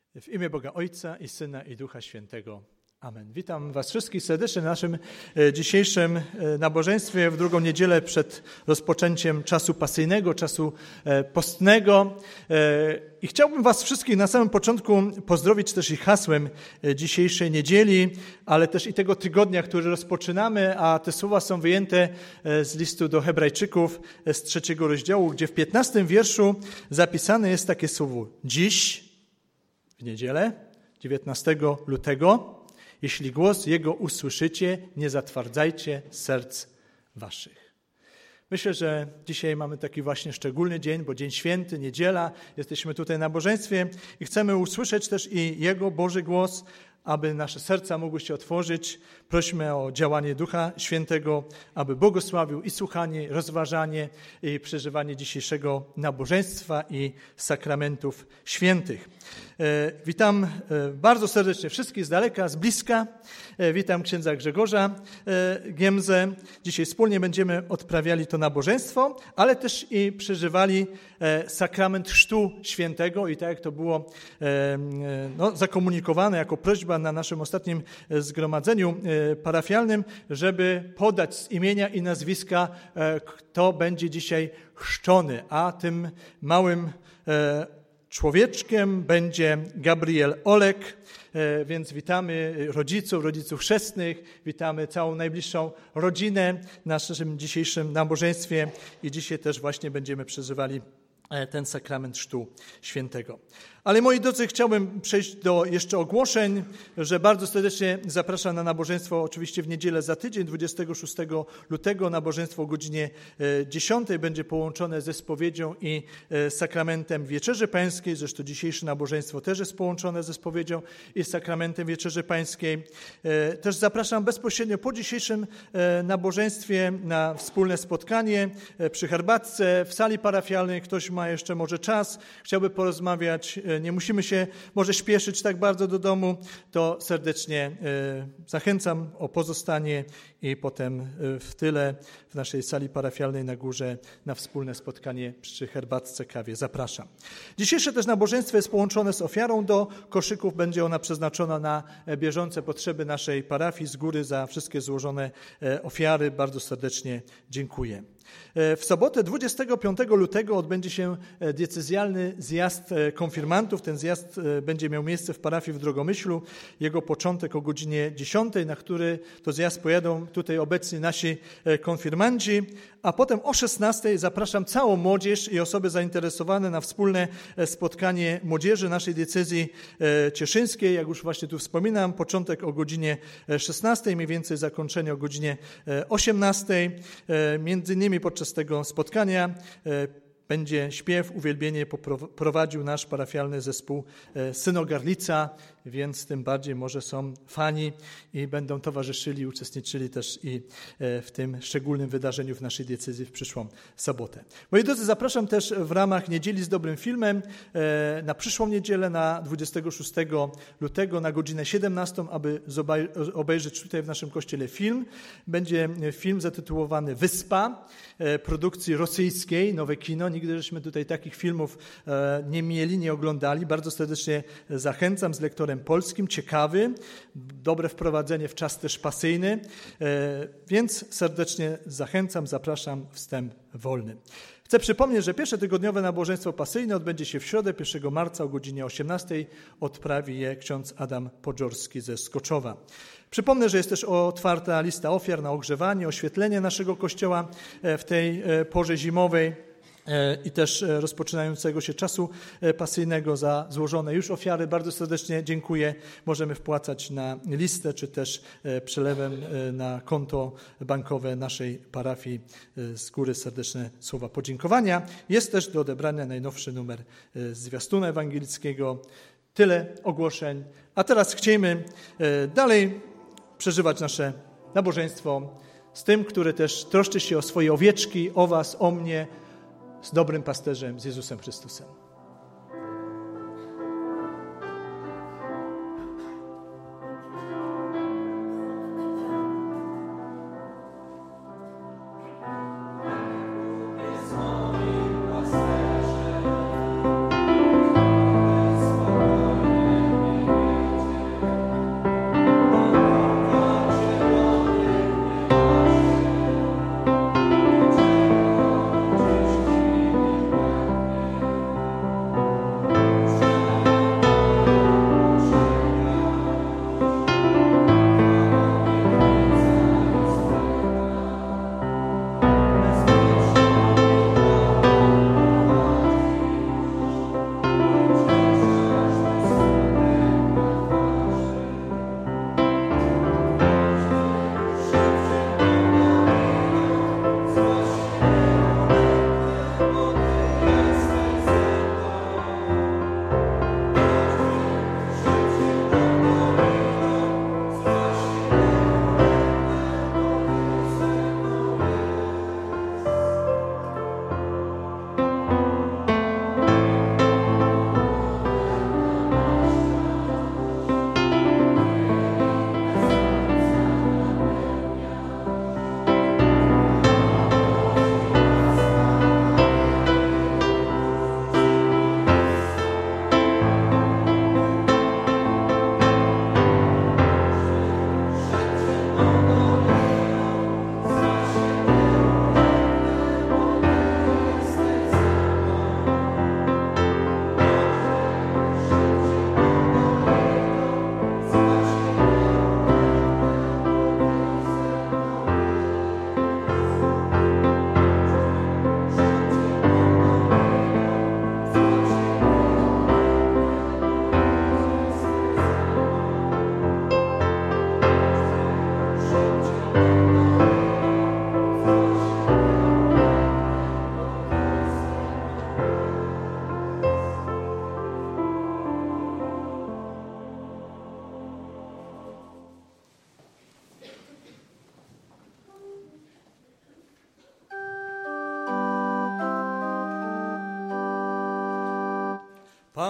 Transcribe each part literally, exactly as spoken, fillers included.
W imię Boga Ojca i Syna i Ducha Świętego. Amen. Witam Was wszystkich serdecznie na naszym dzisiejszym nabożeństwie w drugą niedzielę przed rozpoczęciem czasu pasyjnego, czasu postnego. I chciałbym Was wszystkich na samym początku pozdrowić też i hasłem dzisiejszej niedzieli, ale też i tego tygodnia, który rozpoczynamy, a te słowa są wyjęte z listu do Hebrajczyków z trzeciego rozdziału, gdzie w piętnastym wierszu zapisane jest takie słowo: dziś, w niedzielę, dziewiętnastego lutego, jeśli głos Jego usłyszycie, nie zatwardzajcie serc waszych. Myślę, że dzisiaj mamy taki właśnie szczególny dzień, bo dzień święty, niedziela, jesteśmy tutaj na nabożeństwie i chcemy usłyszeć też i Jego Boży głos, aby nasze serca mogły się otworzyć. Prośmy o działanie Ducha Świętego, aby błogosławił i słuchanie, rozważanie i przeżywanie dzisiejszego nabożeństwa i sakramentów świętych. Witam bardzo serdecznie wszystkich z daleka, z bliska. Witam księdza Grzegorza Giemzę. Dzisiaj wspólnie będziemy odprawiali to nabożeństwo, ale też i przeżywali sakrament Chrztu Świętego i tak jak to było no, zakomunikowane jako prośba na naszym ostatnim zgromadzeniu parafialnym, żeby podać z imienia i nazwiska, kto będzie dzisiaj chrzczony, a tym małym człowieczkiem będzie Gabriel Olek, więc witamy rodziców, rodziców chrzestnych, witamy całą najbliższą rodzinę w naszym dzisiejszym nabożeństwie i dzisiaj też właśnie będziemy przeżywali ten sakrament Chrztu Świętego. Ale moi drodzy, chciałbym przejść do jeszcze ogłoszeń, że bardzo serdecznie zapraszam na nabożeństwo oczywiście w niedzielę za tydzień, dwudziestego szóstego lutego. Nabożeństwo o godzinie dziesiątej będzie połączone ze spowiedzią i sakramentem Wieczerzy Pańskiej. Zresztą dzisiejsze nabożeństwo też jest połączone ze spowiedzią i sakramentem Wieczerzy Pańskiej. Też zapraszam bezpośrednio po dzisiejszym nabożeństwie na wspólne spotkanie przy herbatce w sali parafialnej. Ktoś ma jeszcze może czas, chciałby porozmawiać, nie musimy się może śpieszyć tak bardzo do domu, to serdecznie zachęcam o pozostanie i potem w tyle w naszej sali parafialnej na górze na wspólne spotkanie przy herbatce, kawie. Zapraszam. Dzisiejsze też nabożeństwo jest połączone z ofiarą do koszyków. Będzie ona przeznaczona na bieżące potrzeby naszej parafii. Z góry za wszystkie złożone ofiary bardzo serdecznie dziękuję. W sobotę dwudziestego piątego lutego odbędzie się diecezjalny zjazd konfirmantów. Ten zjazd będzie miał miejsce w parafii w Drogomyślu. Jego początek o godzinie dziesiątej, na który to zjazd pojadą tutaj obecni nasi konfirmanci, a potem o szesnastej zapraszam całą młodzież i osoby zainteresowane na wspólne spotkanie młodzieży naszej diecezji cieszyńskiej. Jak już właśnie tu wspominam, początek o godzinie szesnastej, mniej więcej zakończenie o godzinie osiemnastej. Między innymi podczas tego spotkania będzie śpiew, uwielbienie prowadził nasz parafialny zespół Synogarlica, więc tym bardziej może są fani i będą towarzyszyli, uczestniczyli też i w tym szczególnym wydarzeniu w naszej diecezji w przyszłą sobotę. Moi drodzy, zapraszam też w ramach Niedzieli z Dobrym Filmem na przyszłą niedzielę, na dwudziestego szóstego lutego na godzinę siedemnastą, aby obejrzeć tutaj w naszym kościele film. Będzie film zatytułowany Wyspa, produkcji rosyjskiej, nowe kino. Nigdy żeśmy tutaj takich filmów nie mieli, nie oglądali. Bardzo serdecznie zachęcam, z lektorem polskim, ciekawy, dobre wprowadzenie w czas też pasyjny, więc serdecznie zachęcam, zapraszam, wstęp wolny. Chcę przypomnieć, że pierwsze tygodniowe nabożeństwo pasyjne odbędzie się w środę, pierwszego marca o godzinie osiemnastej. Odprawi je ksiądz Adam Podżorski ze Skoczowa. Przypomnę, że jest też otwarta lista ofiar na ogrzewanie, oświetlenie naszego kościoła w tej porze zimowej i też rozpoczynającego się czasu pasyjnego za złożone już ofiary. Bardzo serdecznie dziękuję. Możemy wpłacać na listę, czy też przelewem na konto bankowe naszej parafii. Z góry serdeczne słowa podziękowania. Jest też do odebrania najnowszy numer zwiastuna ewangelickiego. Tyle ogłoszeń. A teraz chcielibyśmy dalej przeżywać nasze nabożeństwo z tym, który też troszczy się o swoje owieczki, o was, o mnie, z dobrym pasterzem, z Jezusem Chrystusem. Pasterze,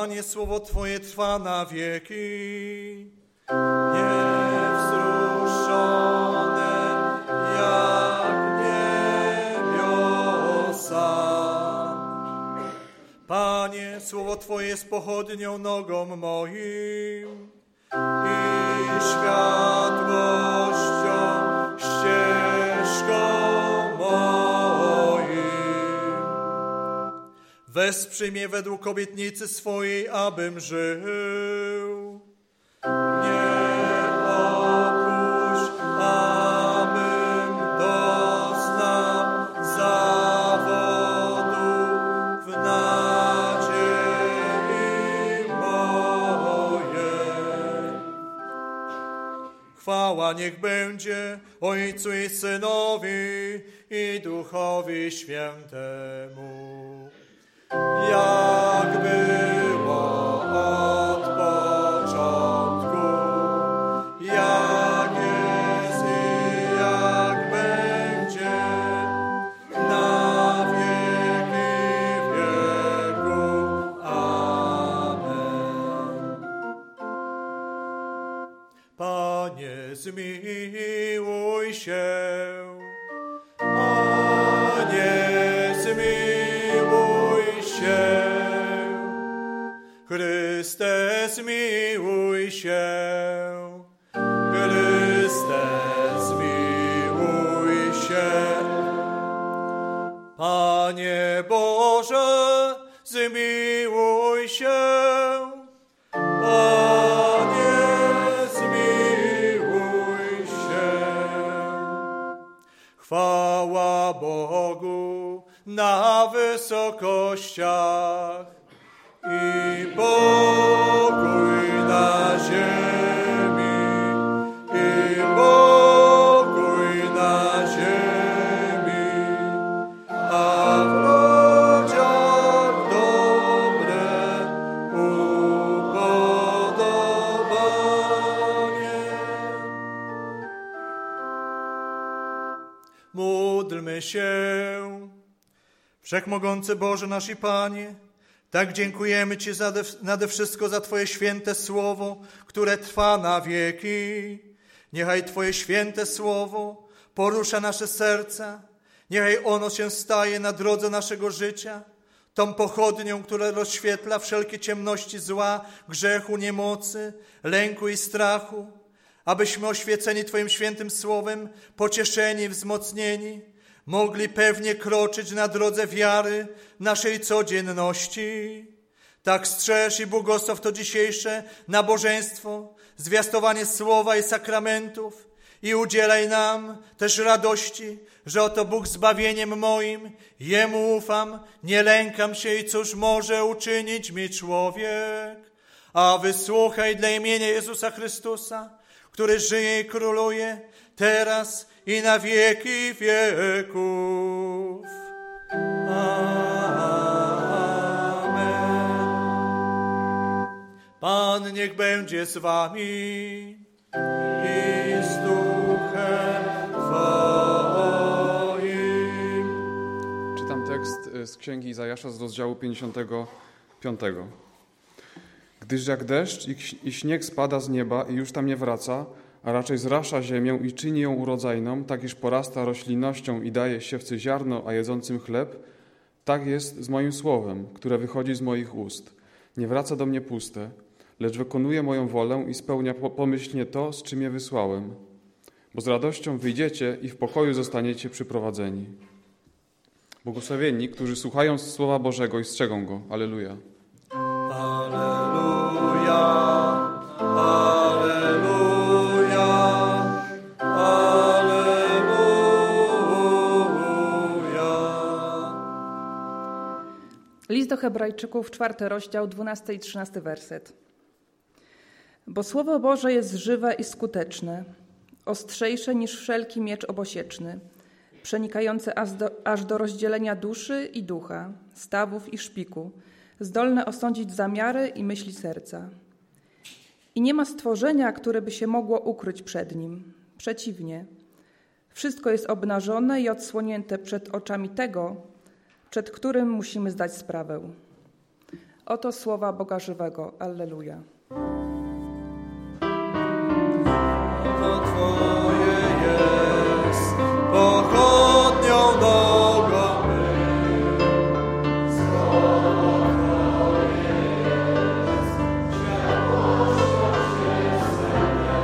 Panie, słowo Twoje trwa na wieki, niewzruszone jak niebiosa. Panie, słowo Twoje jest pochodnią nogom moim i światłością ścieżką moim. Wesprzyj mnie według obietnicy swojej, abym żył. Nie opuść, abym doznał zawodu w nadziei mojej. Chwała niech będzie Ojcu i Synowi i Duchowi Świętemu, jak było od początku, jak jest i jak będzie, na wieki wieków. Amen. Panie, zmiłuj się. Panie, zmiłuj się. Chryste, zmiłuj się. Chryste, zmiłuj się. Panie Boże, zmiłuj się. Panie, zmiłuj się. Chwała Bogu na wysokościach i pokój na ziemi, i pokój na ziemi, a w ludziach dobre upodobanie. Módlmy się. Wszechmogący Boże nasz i Panie, tak dziękujemy Ci za nade wszystko za Twoje święte słowo, które trwa na wieki. Niechaj Twoje święte słowo porusza nasze serca. Niechaj ono się staje na drodze naszego życia, tą pochodnią, która rozświetla wszelkie ciemności zła, grzechu, niemocy, lęku i strachu, abyśmy oświeceni Twoim świętym słowem, pocieszeni i wzmocnieni, mogli pewnie kroczyć na drodze wiary naszej codzienności. Tak strzeż i błogosław to dzisiejsze nabożeństwo, zwiastowanie słowa i sakramentów i udzielaj nam też radości, że oto Bóg zbawieniem moim, Jemu ufam, nie lękam się i cóż może uczynić mi człowiek. A wysłuchaj dla imienia Jezusa Chrystusa, który żyje i króluje teraz i na wieki wieków. Amen. Pan niech będzie z wami i z duchem twoim. Czytam tekst z Księgi Izajasza z rozdziału pięćdziesiątego piątego. Gdyż jak deszcz i śnieg spada z nieba i już tam nie wraca, a raczej zrasza ziemię i czyni ją urodzajną, tak iż porasta roślinnością i daje siewcy ziarno, a jedzącym chleb, tak jest z moim słowem, które wychodzi z moich ust. Nie wraca do mnie puste, lecz wykonuje moją wolę i spełnia pomyślnie to, z czym je wysłałem. Bo z radością wyjdziecie i w pokoju zostaniecie przyprowadzeni. Błogosławieni, którzy słuchają Słowa Bożego i strzegą Go. Alleluja. Alleluja, alleluja, alleluja. List do Hebrajczyków, czwarty rozdział, dwunasty i trzynasty werset. Bo Słowo Boże jest żywe i skuteczne, ostrzejsze niż wszelki miecz obosieczny, przenikające aż do, aż do rozdzielenia duszy i ducha, stawów i szpiku, zdolne osądzić zamiary i myśli serca. I nie ma stworzenia, które by się mogło ukryć przed nim. Przeciwnie, wszystko jest obnażone i odsłonięte przed oczami tego, przed którym musimy zdać sprawę. Oto słowa Boga żywego. Alleluja. To Twoje jest pochodnią drogą my. Słowo Twoje jest światłością świecenia.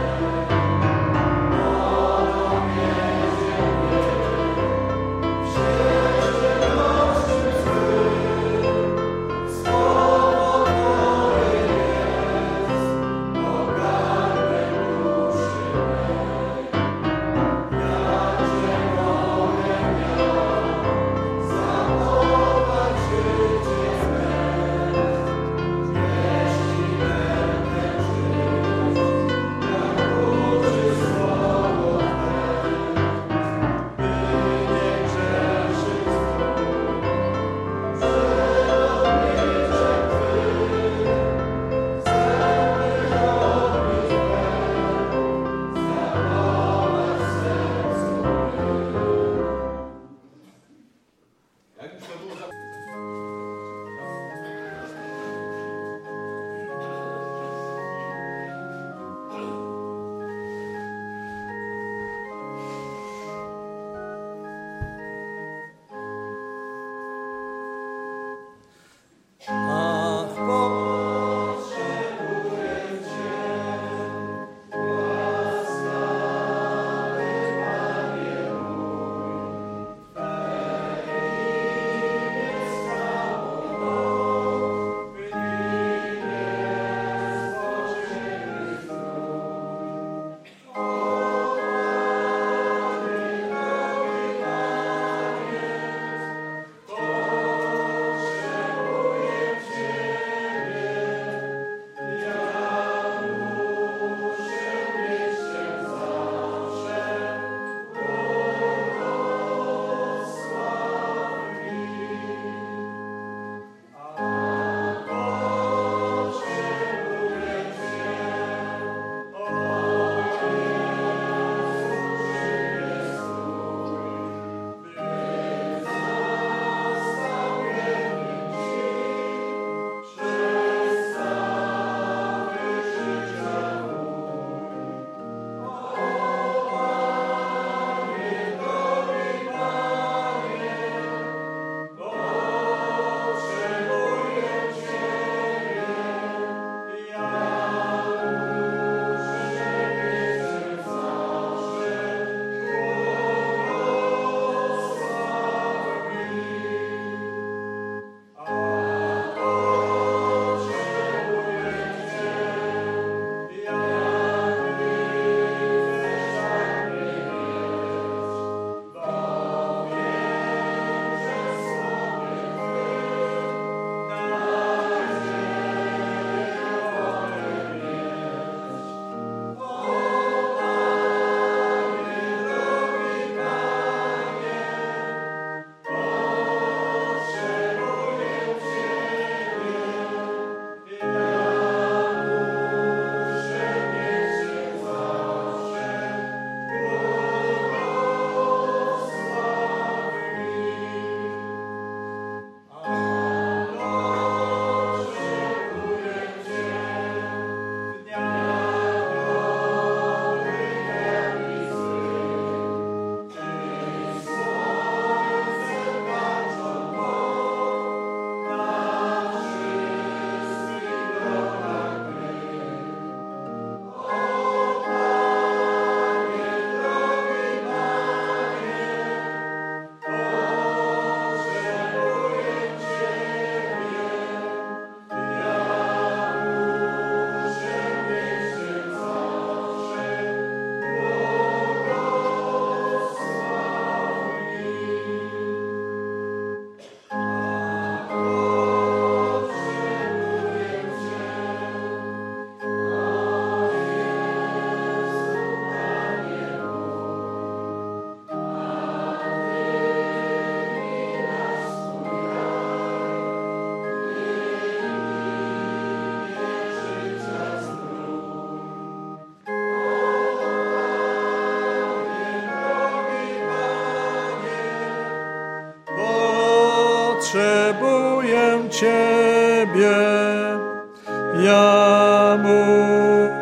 Ono wiedzie mnie w świeżości Twych. Słowo Twoje jest pogarnek duszy mej. Jakże mogę ja zachować życie swe, jeśli będę żyć, jak uczy słowo Twe, by nie grzeszyć znów. Przewodniczek Twych, zęby robić Twe, zachować w sercu Ach, potrzebuję Cię, łaskawy Panie mój, Twe imię sławo, wyniknie spoczynek Twój. Potrzebuję Cię. Ciebie, ja mówię.